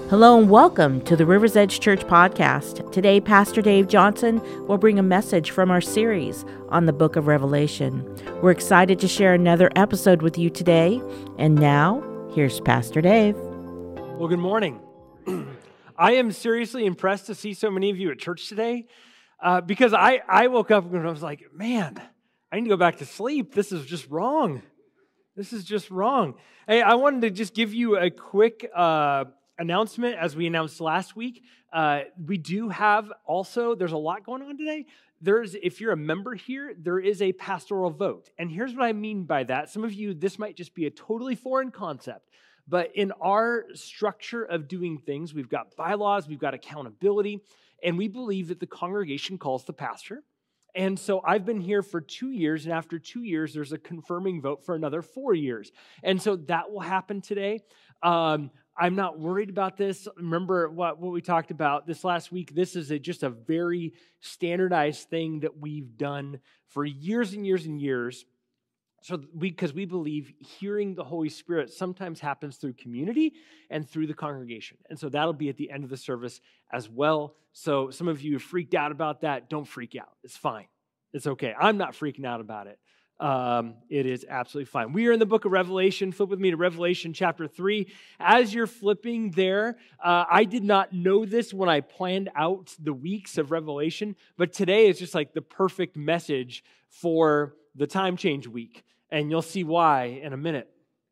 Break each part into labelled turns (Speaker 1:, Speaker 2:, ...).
Speaker 1: Hello and welcome to the River's Edge Church podcast. Today, Pastor Dave Johnson will bring a message from our series on the book of Revelation. We're excited to share another episode with you today. And now, here's Pastor Dave.
Speaker 2: Well, good morning. I am seriously impressed to see so many of you at church today because I woke up and I was like, man, I need to go back to sleep. This is just wrong. This is just wrong. Hey, I wanted to just give you a quick announcement, as we announced last week. We do have also, there's a lot going on today. If you're a member here, there is a pastoral vote. And here's what I mean by that. Some of you, this might just be a totally foreign concept. But in our structure of doing things, we've got bylaws, we've got accountability, and we believe that the congregation calls the pastor. And so I've been here for 2 years, and after 2 years, there's a confirming vote for another 4 years. And so that will happen today. I'm not worried about this. Remember what we talked about this last week? This is just a very standardized thing that we've done for years and years and years. So because we believe hearing the Holy Spirit sometimes happens through community and through the congregation. And so that'll be at the end of the service as well. So some of you are freaked out about that. Don't freak out. It's fine. It's okay. I'm not freaking out about it. It is absolutely fine. We are in the book of Revelation. Flip with me to Revelation chapter 3. As you're flipping there, I did not know this when I planned out the weeks of Revelation, but today is just like the perfect message for the time change week. And you'll see why in a minute.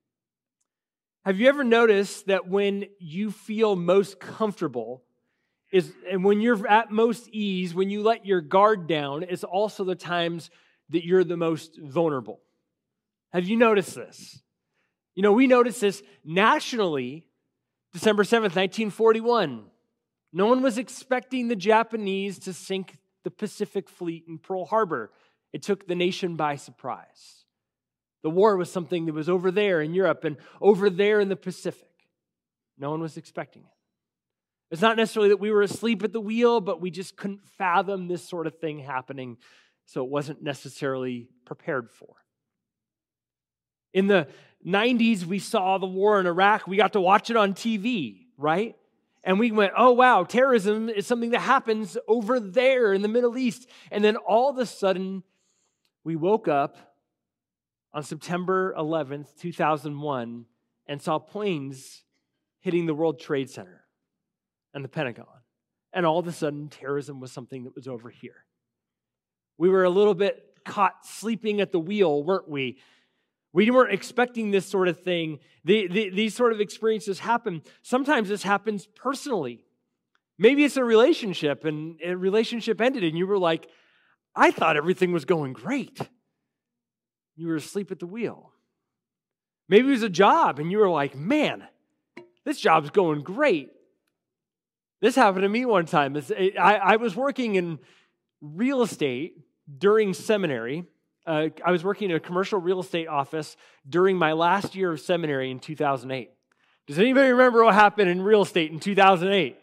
Speaker 2: Have you ever noticed that when you feel most comfortable and when you're at most ease, when you let your guard down, it's also the times that you're the most vulnerable? Have you noticed this? You know, we noticed this nationally, December 7th, 1941. No one was expecting the Japanese to sink the Pacific Fleet in Pearl Harbor. It took the nation by surprise. The war was something that was over there in Europe and over there in the Pacific. No one was expecting it. It's not necessarily that we were asleep at the wheel, but we just couldn't fathom this sort of thing happening. So it wasn't necessarily prepared for. In the 90s, we saw the war in Iraq. We got to watch it on TV, right? And we went, oh, wow, terrorism is something that happens over there in the Middle East. And then all of a sudden, we woke up on September 11th, 2001, and saw planes hitting the World Trade Center and the Pentagon. And all of a sudden, terrorism was something that was over here. We were a little bit caught sleeping at the wheel, weren't we? We weren't expecting this sort of thing. These sort of experiences happen. Sometimes this happens personally. Maybe it's a relationship, and a relationship ended, and you were like, I thought everything was going great. You were asleep at the wheel. Maybe it was a job, and you were like, man, this job's going great. This happened to me one time. I was working in real estate during seminary. I was working in a commercial real estate office during my last year of seminary in 2008. Does anybody remember what happened in real estate in 2008?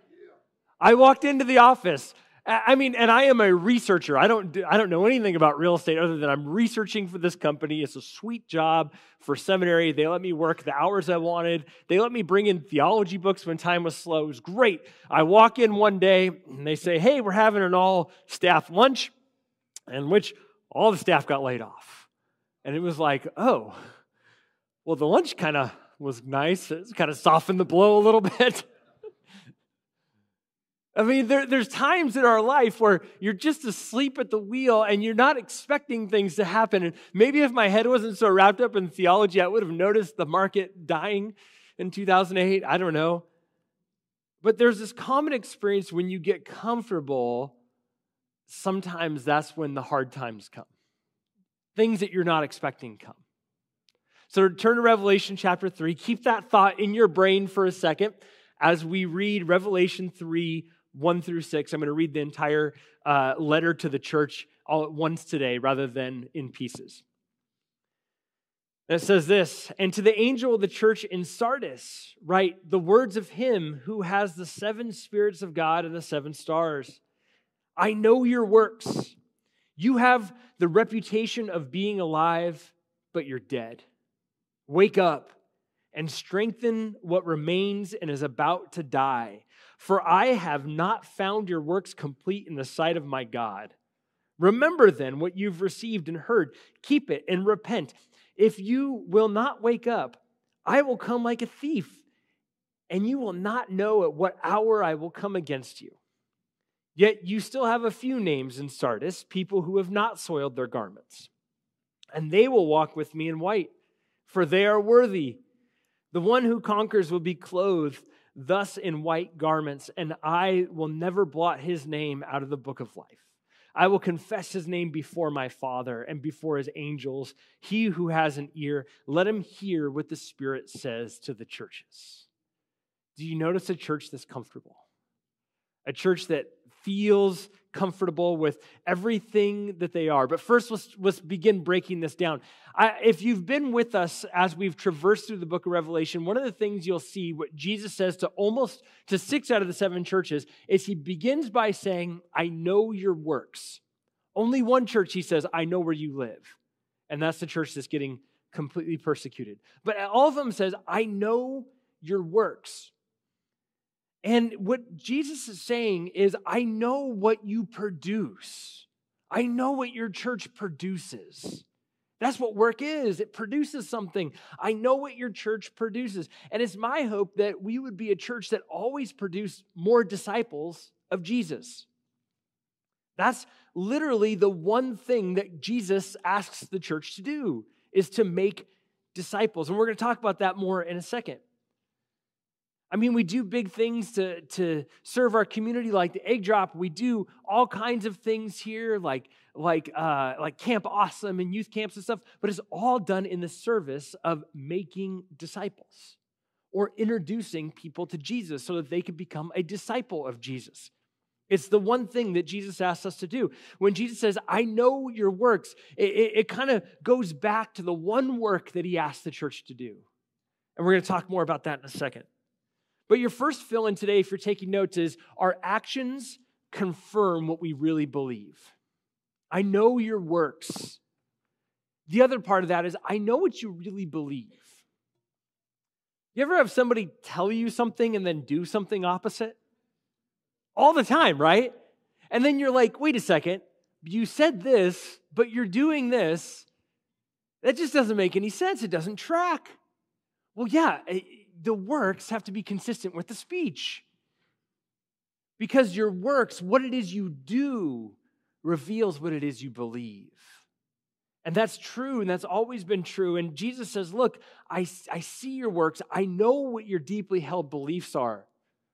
Speaker 2: I walked into the office. And I am a researcher. I don't know anything about real estate other than I'm researching for this company. It's a sweet job for seminary. They let me work the hours I wanted. They let me bring in theology books when time was slow. It was great. I walk in one day and they say, hey, we're having an all-staff lunch, in which all the staff got laid off. And it was like, oh, well, the lunch kind of was nice. It kind of softened the blow a little bit. I mean, there's times in our life where you're just asleep at the wheel and you're not expecting things to happen. And maybe if my head wasn't so wrapped up in theology, I would have noticed the market dying in 2008. I don't know. But there's this common experience when you get comfortable, sometimes that's when the hard times come. Things that you're not expecting come. So turn to Revelation chapter 3. Keep that thought in your brain for a second as we read Revelation 3, 1 through 6. I'm going to read the entire letter to the church all at once today rather than in pieces. And it says this, and to the angel of the church in Sardis, write the words of him who has the 7 spirits of God and the 7 stars. I know your works. You have the reputation of being alive, but you're dead. Wake up and strengthen what remains and is about to die. For I have not found your works complete in the sight of my God. Remember then what you've received and heard. Keep it and repent. If you will not wake up, I will come like a thief, and you will not know at what hour I will come against you. Yet you still have a few names in Sardis, people who have not soiled their garments. And they will walk with me in white, for they are worthy. The one who conquers will be clothed thus in white garments, and I will never blot his name out of the book of life. I will confess his name before my Father and before his angels. He who has an ear, let him hear what the Spirit says to the churches. Do you notice a church that's comfortable? A church that feels comfortable with everything that they are. But first, let's begin breaking this down. If you've been with us as we've traversed through the book of Revelation, one of the things you'll see what Jesus says to 6 out of the 7 churches is he begins by saying, I know your works. Only one church, he says, I know where you live. And that's the church that's getting completely persecuted. But all of them says, I know your works. And what Jesus is saying is, I know what you produce. I know what your church produces. That's what work is. It produces something. I know what your church produces. And it's my hope that we would be a church that always produce more disciples of Jesus. That's literally the one thing that Jesus asks the church to do, is to make disciples. And we're going to talk about that more in a second. I mean, we do big things to serve our community, like the egg drop. We do all kinds of things here, like Camp Awesome and youth camps and stuff. But it's all done in the service of making disciples or introducing people to Jesus so that they can become a disciple of Jesus. It's the one thing that Jesus asks us to do. When Jesus says, I know your works, it kind of goes back to the one work that he asked the church to do. And we're going to talk more about that in a second. But your first fill-in today, if you're taking notes, is our actions confirm what we really believe. I know your works. The other part of that is I know what you really believe. You ever have somebody tell you something and then do something opposite? All the time, right? And then you're like, wait a second, you said this, but you're doing this. That just doesn't make any sense. It doesn't track. Well, yeah, the works have to be consistent with the speech. Because your works, what it is you do, reveals what it is you believe. And that's true, and that's always been true. And Jesus says, look, I see your works. I know what your deeply held beliefs are.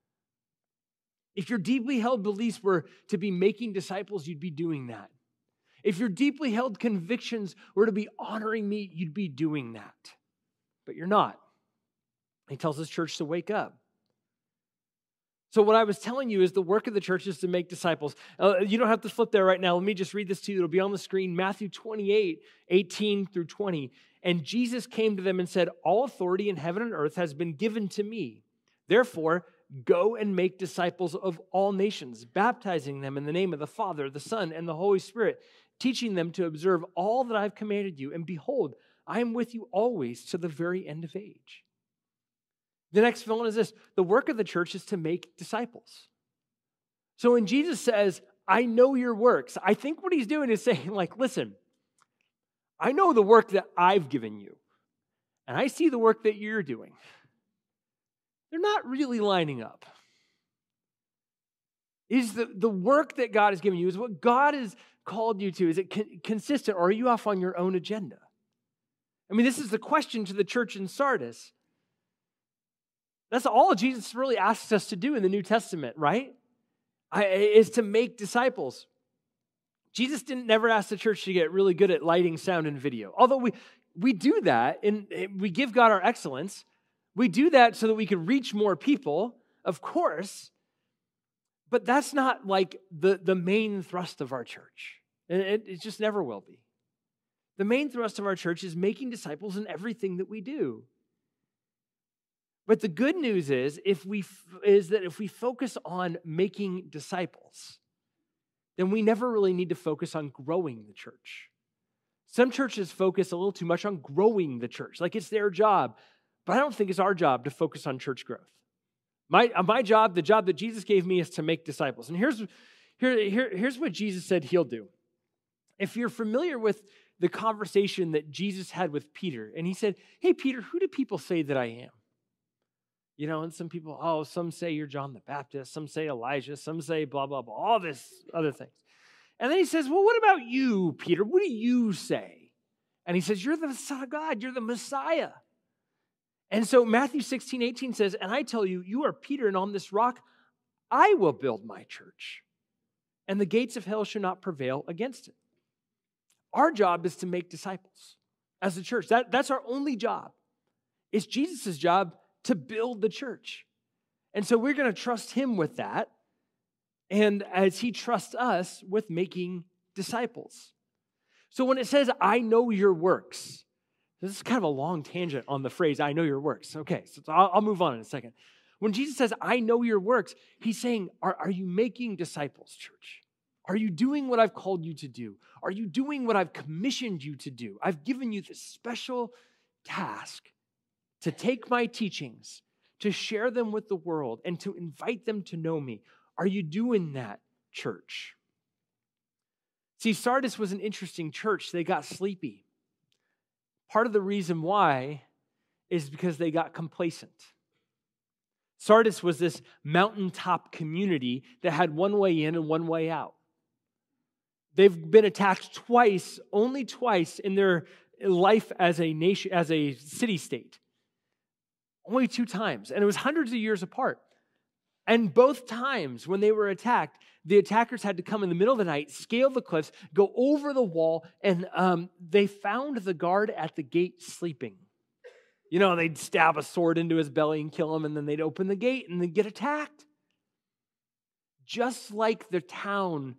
Speaker 2: If your deeply held beliefs were to be making disciples, you'd be doing that. If your deeply held convictions were to be honoring me, you'd be doing that. But you're not. He tells his church to wake up. So what I was telling you is the work of the church is to make disciples. You don't have to flip there right now. Let me just read this to you. It'll be on the screen. Matthew 28, 18 through 20. And Jesus came to them and said, all authority in heaven and earth has been given to me. Therefore, go and make disciples of all nations, baptizing them in the name of the Father, the Son, and the Holy Spirit, teaching them to observe all that I've commanded you. And behold, I am with you always to the very end of age. The next fill-in is this. The work of the church is to make disciples. So when Jesus says, I know your works, I think what he's doing is saying, like, listen, I know the work that I've given you, and I see the work that you're doing. They're not really lining up. Is the work that God has given you, is what God has called you to, is it consistent, or are you off on your own agenda? I mean, this is the question to the church in Sardis. That's all Jesus really asks us to do in the New Testament, right? Is to make disciples. Jesus didn't never ask the church to get really good at lighting, sound, and video. Although we do that, and we give God our excellence. We do that so that we can reach more people, of course. But that's not like the main thrust of our church. It just never will be. The main thrust of our church is making disciples in everything that we do. But the good news is that if we focus on making disciples, then we never really need to focus on growing the church. Some churches focus a little too much on growing the church, like it's their job. But I don't think it's our job to focus on church growth. My job, the job that Jesus gave me, is to make disciples. And here's what Jesus said he'll do. If you're familiar with the conversation that Jesus had with Peter, and he said, hey, Peter, who do people say that I am? You know, and some people, some say you're John the Baptist, some say Elijah, some say blah, blah, blah, all this other things. And then he says, well, what about you, Peter? What do you say? And he says, you're the Son of God, you're the Messiah. And so Matthew 16:18 says, and I tell you, you are Peter, and on this rock I will build my church, and the gates of hell shall not prevail against it. Our job is to make disciples as a church. That's our only job. It's Jesus' job to build the church. And so we're going to trust him with that, and as he trusts us with making disciples. So when it says, I know your works, this is kind of a long tangent on the phrase, I know your works. Okay, so I'll move on in a second. When Jesus says, I know your works, he's saying, are you making disciples, church? Are you doing what I've called you to do? Are you doing what I've commissioned you to do? I've given you this special task to take my teachings, to share them with the world, and to invite them to know me. Are you doing that, church? See, Sardis was an interesting church. They got sleepy. Part of the reason why is because they got complacent. Sardis was this mountaintop community that had one way in and one way out. They've been attacked twice, only twice in their life as a nation, as a city-state. Only 2 times, and it was hundreds of years apart. And both times when they were attacked, the attackers had to come in the middle of the night, scale the cliffs, go over the wall, and they found the guard at the gate sleeping. You know, they'd stab a sword into his belly and kill him, and then they'd open the gate and they'd get attacked. Just like the town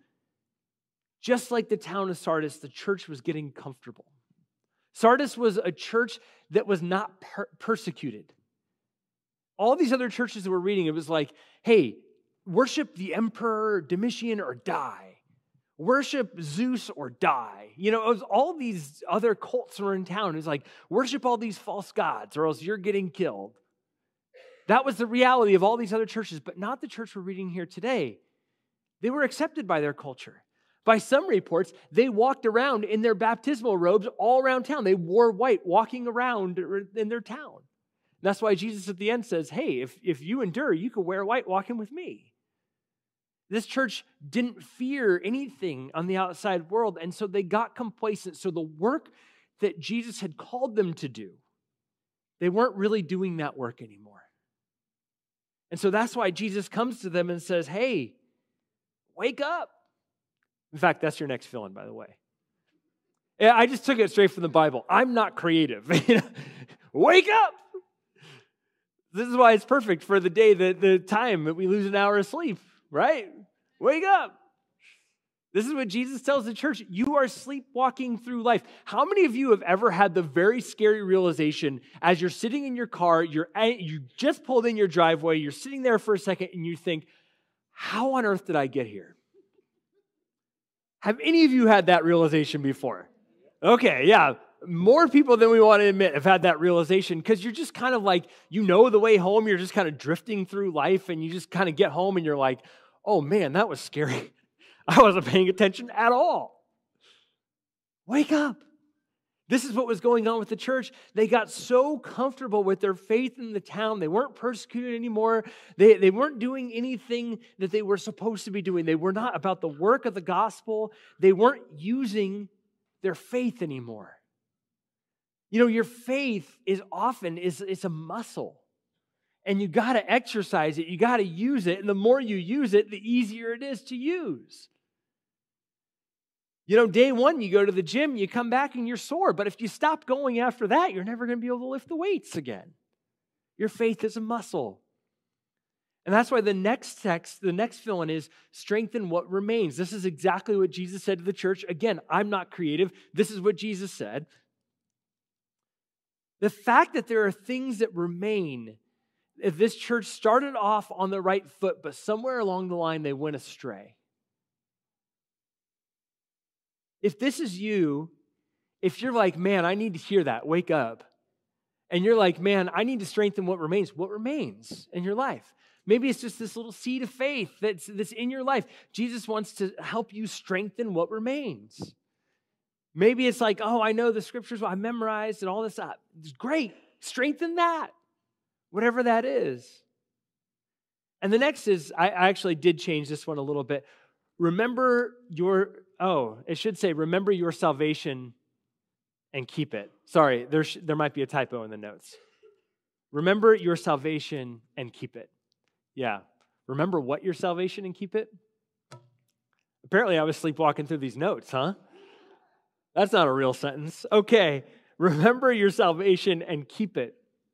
Speaker 2: of Sardis, the church was getting comfortable. Sardis was a church that was not persecuted. All these other churches that we're reading, it was like, hey, worship the emperor Domitian or die. Worship Zeus or die. You know, it was all these other cults that were in town. It was like, worship all these false gods or else you're getting killed. That was the reality of all these other churches, but not the church we're reading here today. They were accepted by their culture. By some reports, they walked around in their baptismal robes all around town. They wore white walking around in their town. That's why Jesus at the end says, hey, if you endure, you can wear white walking with me. This church didn't fear anything on the outside world, and so they got complacent. So the work that Jesus had called them to do, they weren't really doing that work anymore. And so that's why Jesus comes to them and says, hey, wake up. In fact, that's your next fill-in, by the way. Yeah, I just took it straight from the Bible. I'm not creative. Wake up! This is why it's perfect for the day, the time that we lose an hour of sleep, right? Wake up. This is what Jesus tells the church. You are sleepwalking through life. How many of you have ever had the very scary realization as you're sitting in your car, you just pulled in your driveway, you're sitting there for a second, and you think, how on earth did I get here? Have any of you had that realization before? Okay, yeah. More people than we want to admit have had that realization because you're just kind of like, you know the way home, you're just kind of drifting through life and you just kind of get home and you're like, oh man, that was scary. I wasn't paying attention at all. Wake up. This is what was going on with the church. They got so comfortable with their faith in the town. They weren't persecuted anymore. They weren't doing anything that they were supposed to be doing. They were not about the work of the gospel. They weren't using their faith anymore. You know, your faith is often it's a muscle. And you got to exercise it. You got to use it. And the more you use it, the easier it is to use. You know, day one, you go to the gym, you come back and you're sore. But if you stop going after that, you're never going to be able to lift the weights again. Your faith is a muscle. And that's why the next text, the next fill-in is strengthen what remains. This is exactly what Jesus said to the church. Again, I'm not creative. This is what Jesus said. The fact that there are things that remain, if this church started off on the right foot, but somewhere along the line they went astray. If this is you, if you're like, man, I need to hear that, wake up. And you're like, man, I need to strengthen what remains. What remains in your life? Maybe it's just this little seed of faith that's in your life. Jesus wants to help you strengthen what remains. Maybe it's like, oh, I know the scriptures, I memorized and all this. It's great. Strengthen that, whatever that is. And the next is, I actually did change this one a little bit. Remember your salvation and keep it. Sorry, there might be a typo in the notes. Remember your salvation and keep it. Yeah. Remember what your salvation and keep it? Apparently I was sleepwalking through these notes, huh? That's not a real sentence. Okay. Remember your salvation and keep it.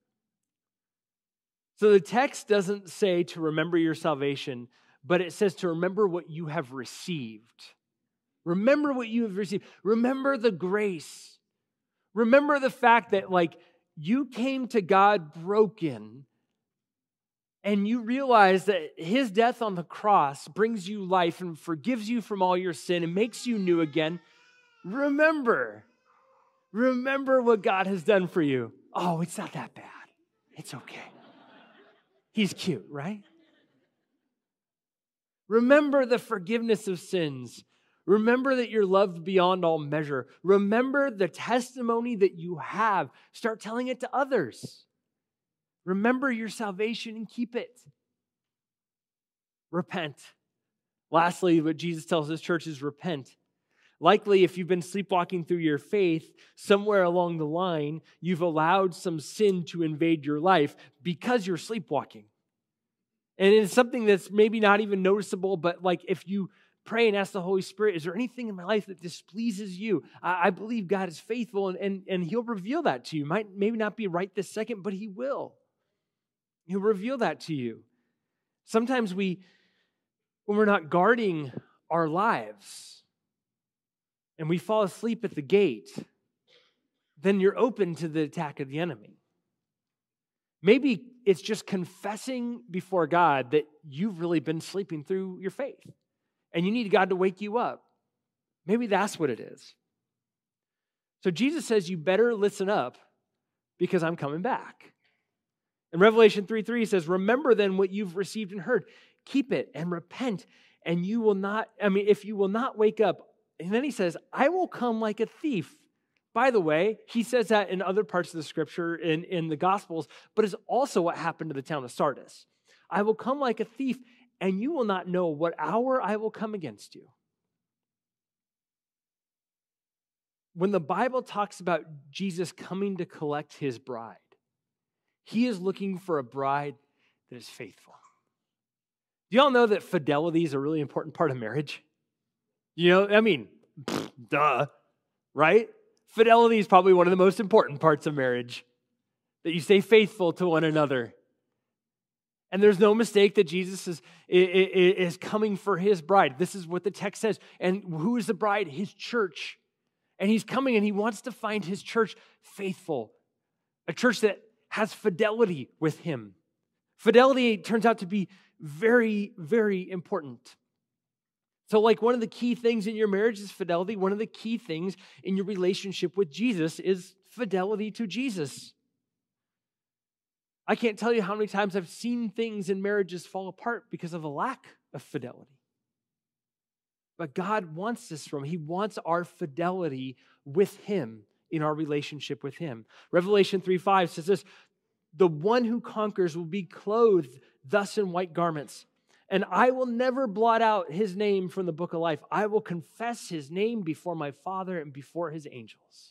Speaker 2: So the text doesn't say to remember your salvation, but it says to remember what you have received. Remember what you have received. Remember the grace. Remember the fact that you came to God broken and you realize that his death on the cross brings you life and forgives you from all your sin and makes you new again. Remember what God has done for you. Oh, it's not that bad. It's okay. He's cute, right? Remember the forgiveness of sins. Remember that you're loved beyond all measure. Remember the testimony that you have. Start telling it to others. Remember your salvation and keep it. Repent. Lastly, what Jesus tells his church is repent. Likely, if you've been sleepwalking through your faith, somewhere along the line, you've allowed some sin to invade your life because you're sleepwalking. And it's something that's maybe not even noticeable, but if you pray and ask the Holy Spirit, is there anything in my life that displeases you? I believe God is faithful, and he'll reveal that to you. Might maybe not be right this second, but he will. He'll reveal that to you. Sometimes when we're not guarding our lives, and we fall asleep at the gate, then you're open to the attack of the enemy. Maybe it's just confessing before God that you've really been sleeping through your faith and you need God to wake you up. Maybe that's what it is. So Jesus says you better listen up because I'm coming back. In Revelation 3:3 he says, remember then what you've received and heard. Keep it and repent and if you will not wake up. And then he says, I will come like a thief. By the way, he says that in other parts of the scripture in the Gospels, but it's also what happened to the town of Sardis. I will come like a thief, and you will not know what hour I will come against you. When the Bible talks about Jesus coming to collect his bride, he is looking for a bride that is faithful. Do y'all know that fidelity is a really important part of marriage? Duh, right? Fidelity is probably one of the most important parts of marriage, that you stay faithful to one another. And there's no mistake that Jesus is coming for his bride. This is what the text says. And who is the bride? His church. And he's coming and he wants to find his church faithful, a church that has fidelity with him. Fidelity turns out to be very, very important. So one of the key things in your marriage is fidelity. One of the key things in your relationship with Jesus is fidelity to Jesus. I can't tell you how many times I've seen things in marriages fall apart because of a lack of fidelity. But God wants this from him. He wants our fidelity with him in our relationship with him. Revelation 3:5 says this, the one who conquers will be clothed thus in white garments. And I will never blot out his name from the book of life. I will confess his name before my Father and before his angels.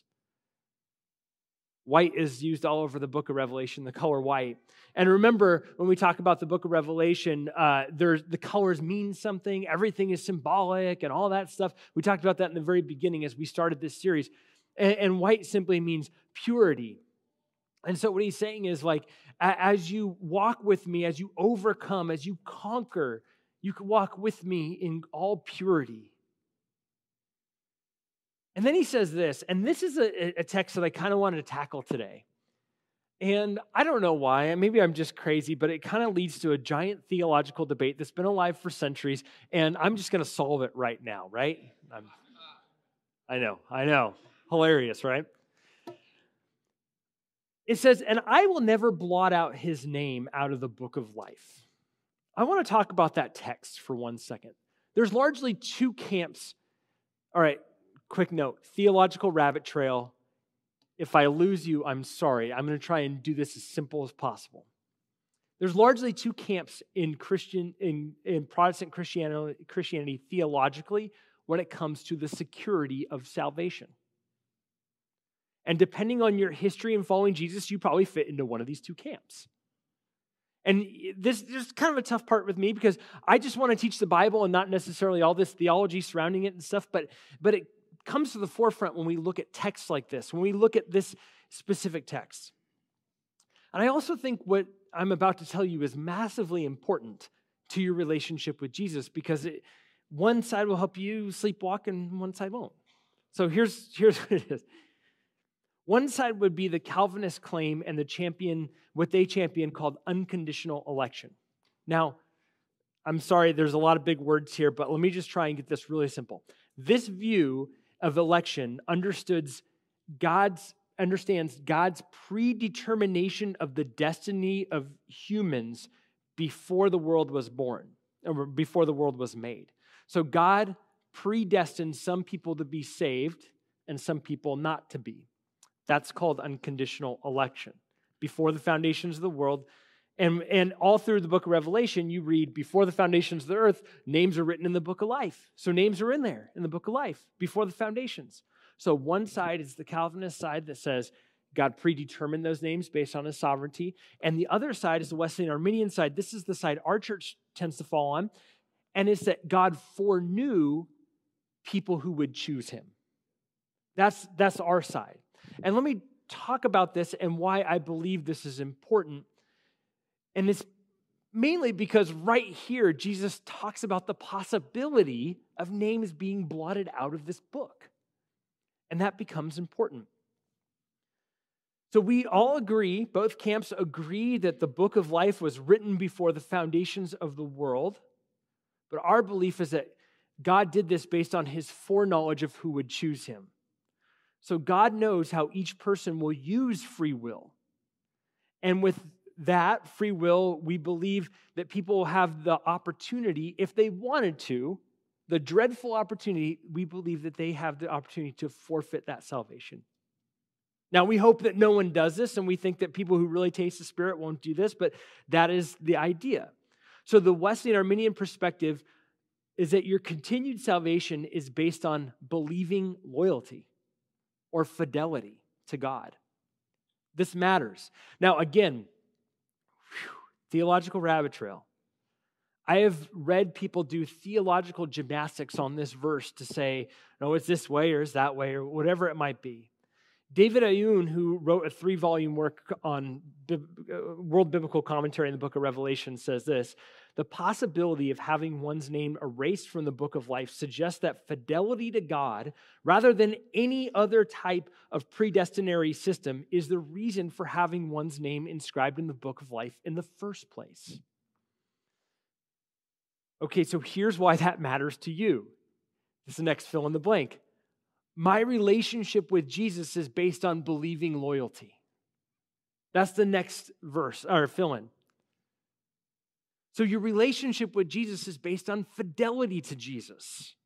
Speaker 2: White is used all over the book of Revelation, the color white. And remember, when we talk about the book of Revelation, the colors mean something. Everything is symbolic and all that stuff. We talked about that in the very beginning as we started this series. And white simply means purity. And so what he's saying is as you walk with me, as you overcome, as you conquer, you can walk with me in all purity. And then he says this, and this is a text that I kind of wanted to tackle today. And I don't know why, maybe I'm just crazy, but it kind of leads to a giant theological debate that's been alive for centuries, and I'm just going to solve it right now, right? I know. Hilarious, right? It says, and I will never blot out his name out of the book of life. I want to talk about that text for 1 second. There's largely two camps. All right, quick note, theological rabbit trail. If I lose you, I'm sorry. I'm going to try and do this as simple as possible. There's largely two camps in Protestant Christianity theologically when it comes to the security of salvation. And depending on your history in following Jesus, you probably fit into one of these two camps. And this is kind of a tough part with me because I just want to teach the Bible and not necessarily all this theology surrounding it and stuff, but it comes to the forefront when we look at texts like this, when we look at this specific text. And I also think what I'm about to tell you is massively important to your relationship with Jesus because one side will help you sleepwalk and one side won't. So here's what it is. One side would be the Calvinist claim and what they champion called unconditional election. Now, I'm sorry, there's a lot of big words here, but let me just try and get this really simple. This view of election understands God's predetermination of the destiny of humans before the world was born, or before the world was made. So God predestined some people to be saved and some people not to be. That's called unconditional election. Before the foundations of the world, and all through the book of Revelation, you read, before the foundations of the earth, names are written in the book of life. So names are in there in the book of life, before the foundations. So one side is the Calvinist side that says God predetermined those names based on his sovereignty. And the other side is the Wesleyan Arminian side. This is the side our church tends to fall on. And it's that God foreknew people who would choose him. That's our side. And let me talk about this and why I believe this is important. And it's mainly because right here, Jesus talks about the possibility of names being blotted out of this book. And that becomes important. So we all agree, both camps agree that the book of life was written before the foundations of the world. But our belief is that God did this based on his foreknowledge of who would choose him. So God knows how each person will use free will. And with that free will, we believe that people will have the opportunity, if they wanted to, the dreadful opportunity, we believe that they have the opportunity to forfeit that salvation. Now, we hope that no one does this, and we think that people who really taste the Spirit won't do this, but that is the idea. So the Wesleyan Arminian perspective is that your continued salvation is based on believing loyalty or fidelity to God. This matters. Now, again, theological rabbit trail. I have read people do theological gymnastics on this verse to say, no, it's this way or it's that way or whatever it might be. David Ayun, who wrote a 3-volume work on World Biblical Commentary in the book of Revelation, says this: the possibility of having one's name erased from the book of life suggests that fidelity to God, rather than any other type of predestinary system, is the reason for having one's name inscribed in the book of life in the first place. Okay, so here's why that matters to you. This is the next fill in the blank. My relationship with Jesus is based on believing loyalty. That's the next verse, or fill in. So your relationship with Jesus is based on fidelity to Jesus.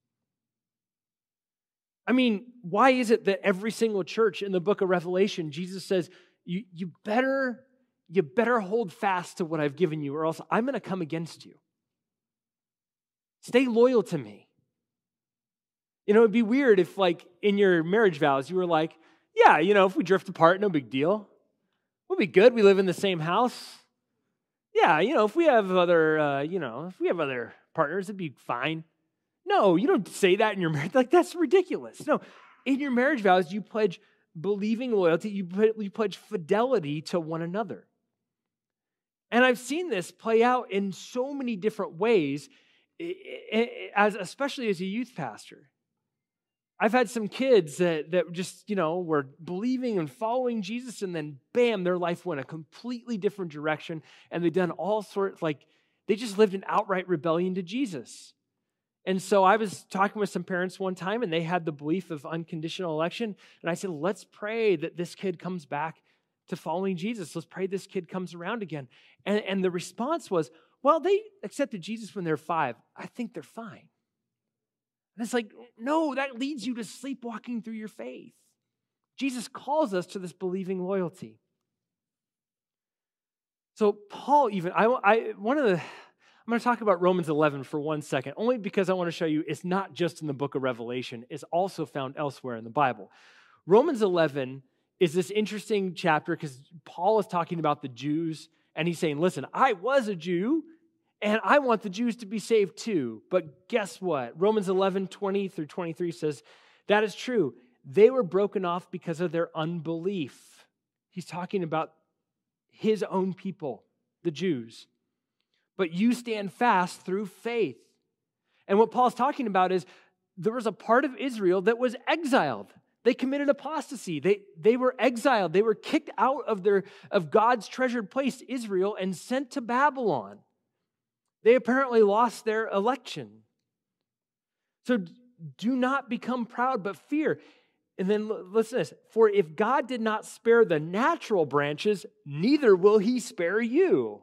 Speaker 2: I mean, why is it that every single church in the book of Revelation, Jesus says, you better hold fast to what I've given you, or else I'm going to come against you. Stay loyal to me. You know, it'd be weird if, like, in your marriage vows, you were like, yeah, you know, if we drift apart, no big deal. We'll be good. We live in the same house. Yeah, you know, if we have other partners, it'd be fine. No, you don't say that in your marriage. Like, that's ridiculous. No, in your marriage vows, you pledge believing loyalty. You pledge fidelity to one another. And I've seen this play out in so many different ways, especially as a youth pastor. I've had some kids that just, were believing and following Jesus, and then bam, their life went a completely different direction, and they've done all sorts, they just lived in outright rebellion to Jesus. And so I was talking with some parents one time, and they had the belief of unconditional election, and I said, let's pray that this kid comes back to following Jesus. Let's pray this kid comes around again. And the response was, well, they accepted Jesus when they're 5. I think they're fine. And it's like, no, that leads you to sleepwalking through your faith. Jesus calls us to this believing loyalty. So Paul even, I'm going to talk about Romans 11 for 1 second, only because I want to show you it's not just in the book of Revelation, it's also found elsewhere in the Bible. Romans 11 is this interesting chapter because Paul is talking about the Jews, and he's saying, listen, I was a Jew, and I want the Jews to be saved too. But guess what? Romans 11, 20 through 23 says, that is true. They were broken off because of their unbelief. He's talking about his own people, the Jews. But you stand fast through faith. And what Paul's talking about is there was a part of Israel that was exiled. They committed apostasy. They were exiled. They were kicked out of God's treasured place, Israel, and sent to Babylon. They apparently lost their election. So do not become proud, but fear. And then listen to this. For if God did not spare the natural branches, neither will he spare you.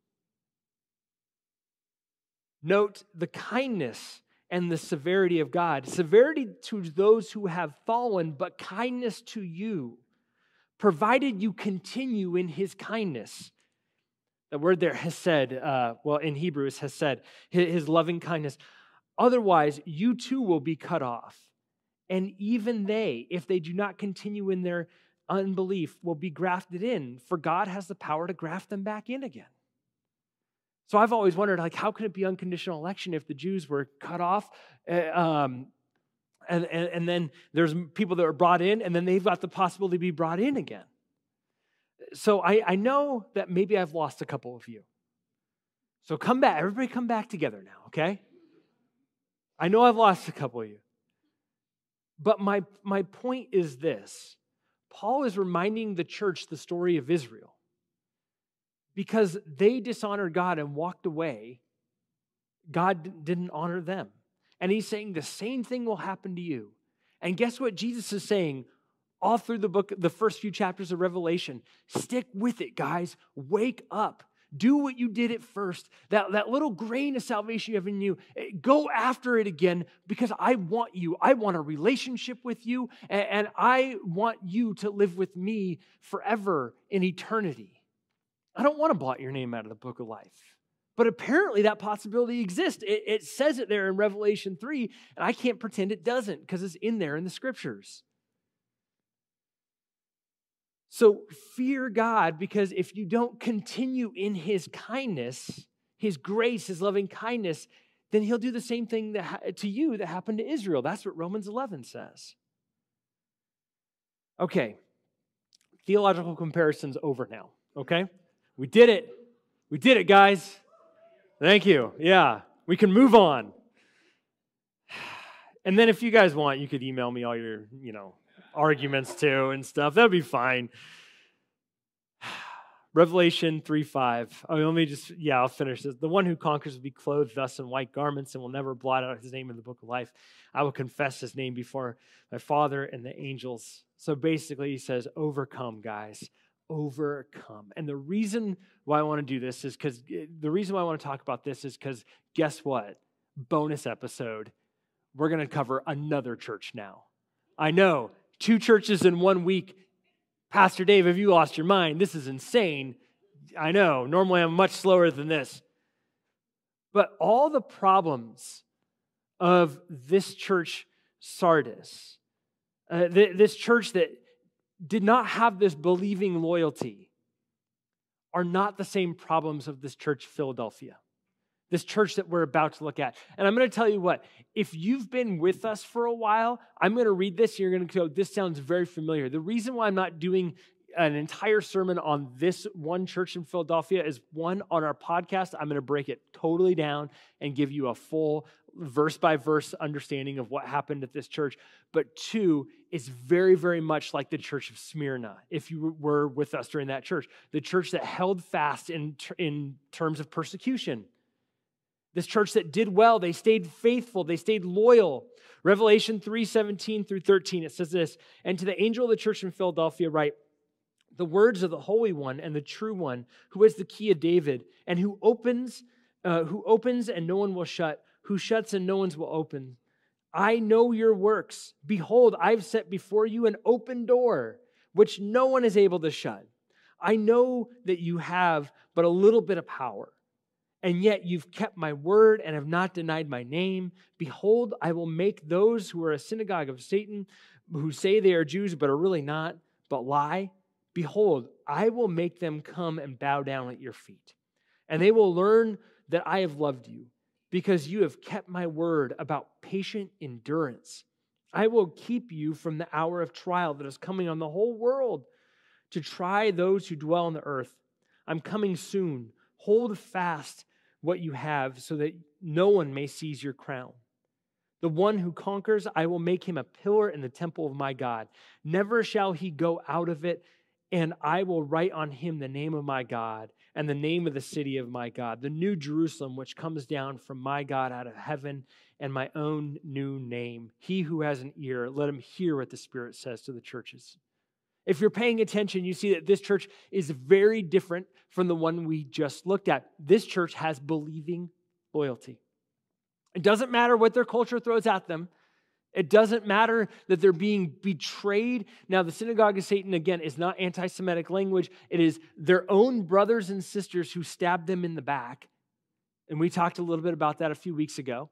Speaker 2: Note the kindness and the severity of God. Severity to those who have fallen, but kindness to you, provided you continue in his kindness. The word there has said, in Hebrew it has said, his loving kindness. Otherwise, you too will be cut off. And even they, if they do not continue in their unbelief, will be grafted in, for God has the power to graft them back in again. So I've always wondered, how could it be unconditional election if the Jews were cut off, and then there's people that are brought in, and then they've got the possibility to be brought in again. So I know that maybe I've lost a couple of you. So come back. Everybody come back together now, okay? I know I've lost a couple of you. But my point is this. Paul is reminding the church the story of Israel. Because they dishonored God and walked away, God didn't honor them. And he's saying the same thing will happen to you. And guess what Jesus is saying all through the book, the first few chapters of Revelation? Stick with it, guys. Wake up. Do what you did at first. That little grain of salvation you have in you, go after it again because I want you. I want a relationship with you, and I want you to live with me forever in eternity. I don't want to blot your name out of the book of life. But apparently that possibility exists. It says it there in Revelation 3, and I can't pretend it doesn't because it's in there in the scriptures. So fear God, because if you don't continue in his kindness, his grace, his loving kindness, then he'll do the same thing to you that happened to Israel. That's what Romans 11 says. Okay, theological comparison's over now, okay? We did it. We did it, guys. Thank you. Yeah, we can move on. And then if you guys want, you could email me all your, arguments too and stuff. That'd be fine. Revelation 3:5. I'll finish this. The one who conquers will be clothed thus in white garments and will never blot out his name in the book of life. I will confess his name before my Father and the angels. So basically he says, overcome, guys. Overcome. And the reason why I want to do this is because guess what? Bonus episode. We're going to cover another church now. I know, 2 churches in 1 week. Pastor Dave, have you lost your mind? This is insane. I know, normally I'm much slower than this. But all the problems of this church, Sardis, this church that did not have this believing loyalty, are not the same problems of this church, Philadelphia. This church that we're about to look at. And I'm going to tell you what, if you've been with us for a while, I'm going to read this and you're going to go, this sounds very familiar. The reason why I'm not doing an entire sermon on this one church in Philadelphia is, one, on our podcast, I'm going to break it totally down and give you a full verse-by-verse understanding of what happened at this church. But 2, it's very, very much like the church of Smyrna, if you were with us during that church. The church that held fast in terms of persecution. This church that did well, they stayed faithful, they stayed loyal. Revelation 3:17 through 13, it says this, and to the angel of the church in Philadelphia write, the words of the Holy One and the True One, who has the key of David, and who opens and no one will shut, who shuts and no one will open. I know your works. Behold, I've set before you an open door, which no one is able to shut. I know that you have but a little bit of power, and yet you've kept my word and have not denied my name. Behold, I will make those who are a synagogue of Satan, who say they are Jews but are really not, but lie. Behold, I will make them come and bow down at your feet, and they will learn that I have loved you, because you have kept my word about patient endurance. I will keep you from the hour of trial that is coming on the whole world to try those who dwell on the earth. I'm coming soon. Hold fast what you have so that no one may seize your crown. The one who conquers, I will make him a pillar in the temple of my God. Never shall he go out of it, and I will write on him the name of my God and the name of the city of my God, the new Jerusalem, which comes down from my God out of heaven, and my own new name. He who has an ear, let him hear what the Spirit says to the churches. If you're paying attention, you see that this church is very different from the one we just looked at. This church has believing loyalty. It doesn't matter what their culture throws at them. It doesn't matter that they're being betrayed. Now, the synagogue of Satan, again, is not anti-Semitic language. It is their own brothers and sisters who stabbed them in the back. And we talked a little bit about that a few weeks ago.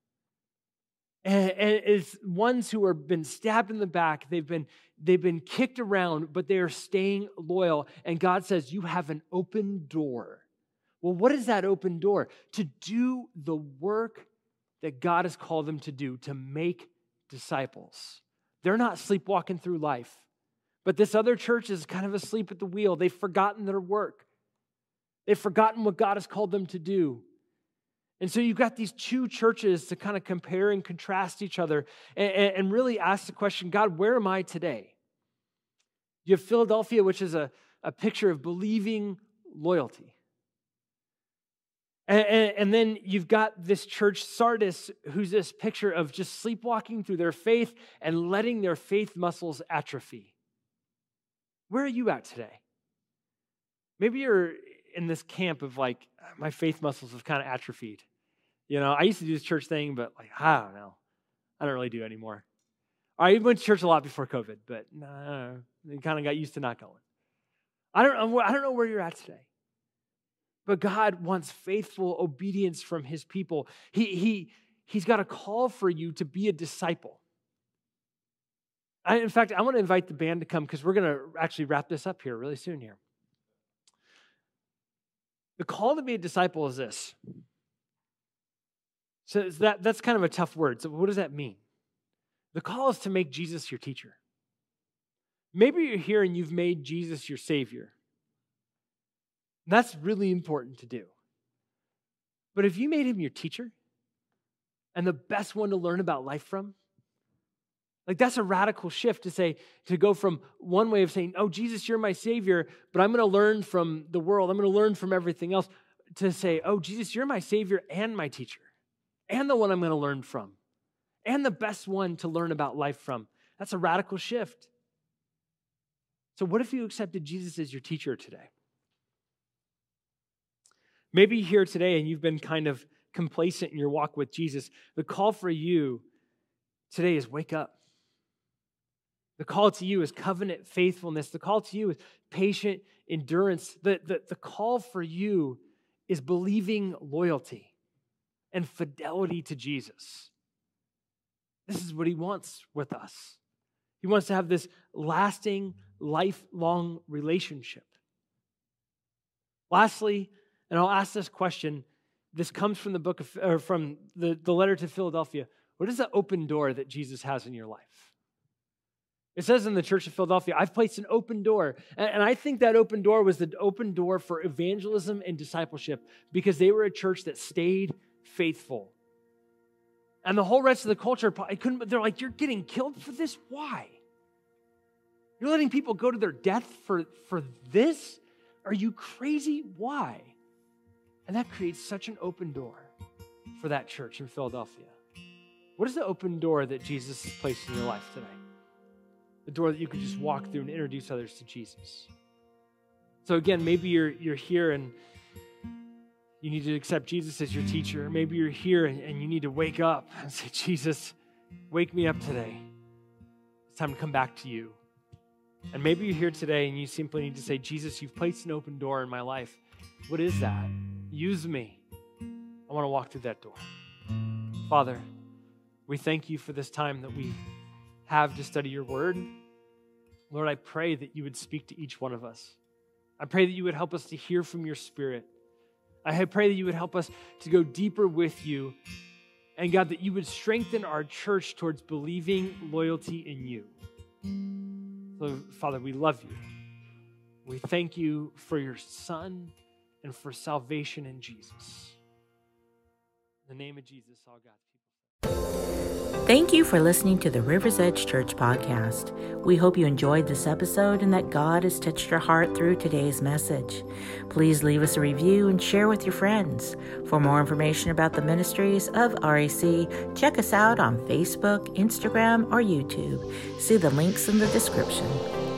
Speaker 2: And it's ones who have been stabbed in the back. They've been kicked around, but they are staying loyal. And God says, you have an open door. Well, what is that open door? To do the work that God has called them to do, to make disciples. They're not sleepwalking through life. But this other church is kind of asleep at the wheel. They've forgotten their work. They've forgotten what God has called them to do. And so you've got these two churches to kind of compare and contrast each other and really ask the question, God, where am I today? You have Philadelphia, which is a picture of believing loyalty. And then you've got this church, Sardis, who's this picture of just sleepwalking through their faith and letting their faith muscles atrophy. Where are you at today? Maybe you're in this camp of like, my faith muscles have kind of atrophied. You know, I used to do this church thing, but like, I don't know. I don't really do it anymore. I went to church a lot before COVID, but no, I kind of got used to not going. I don't know where you're at today. But God wants faithful obedience from his people. He's got a call for you to be a disciple. In fact, I want to invite the band to come because we're going to actually wrap this up here really soon here. The call to be a disciple is this. So that's kind of a tough word. So what does that mean? The call is to make Jesus your teacher. Maybe you're here and you've made Jesus your Savior. That's really important to do. But if you made him your teacher and the best one to learn about life from, like that's a radical shift to go from one way of saying, oh, Jesus, you're my Savior, but I'm going to learn from the world. I'm going to learn from everything else, to say, oh, Jesus, you're my Savior and my teacher and the one I'm going to learn from and the best one to learn about life from. That's a radical shift. So what if you accepted Jesus as your teacher today? Maybe you're here today and you've been kind of complacent in your walk with Jesus. The call for you today is wake up. The call to you is covenant faithfulness. The call to you is patient endurance. The call for you is believing loyalty and fidelity to Jesus. This is what he wants with us. He wants to have this lasting, lifelong relationship. Lastly, and I'll ask this question. This comes from from the letter to Philadelphia. What is the open door that Jesus has in your life? It says in the church of Philadelphia, I've placed an open door. And I think that open door was the open door for evangelism and discipleship because they were a church that stayed faithful. And the whole rest of the culture, they're like, you're getting killed for this? Why? You're letting people go to their death for this? Are you crazy? Why? And that creates such an open door for that church in Philadelphia. What is the open door that Jesus has placed in your life today? The door that you could just walk through and introduce others to Jesus. So again, maybe you're here and you need to accept Jesus as your teacher. Maybe you're here and you need to wake up and say, Jesus, wake me up today. It's time to come back to you. And maybe you're here today and you simply need to say, Jesus, you've placed an open door in my life. What is that? Use me. I want to walk through that door. Father, we thank you for this time that we have to study your word. Lord, I pray that you would speak to each one of us. I pray that you would help us to hear from your Spirit. I pray that you would help us to go deeper with you. And God, that you would strengthen our church towards believing loyalty in you. So, Father, we love you. We thank you for your Son and for salvation in Jesus. In the name of Jesus, all God's people.
Speaker 1: Thank you for listening to the River's Edge Church podcast. We hope you enjoyed this episode and that God has touched your heart through today's message. Please leave us a review and share with your friends. For more information about the ministries of RAC, check us out on Facebook, Instagram, or YouTube. See the links in the description.